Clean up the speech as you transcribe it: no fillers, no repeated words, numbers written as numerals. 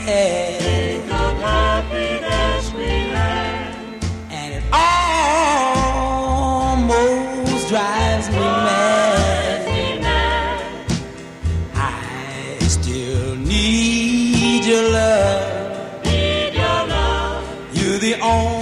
had. Think of happiness we had. And it almost drives me mad. I still need your love. Need your love. You're the only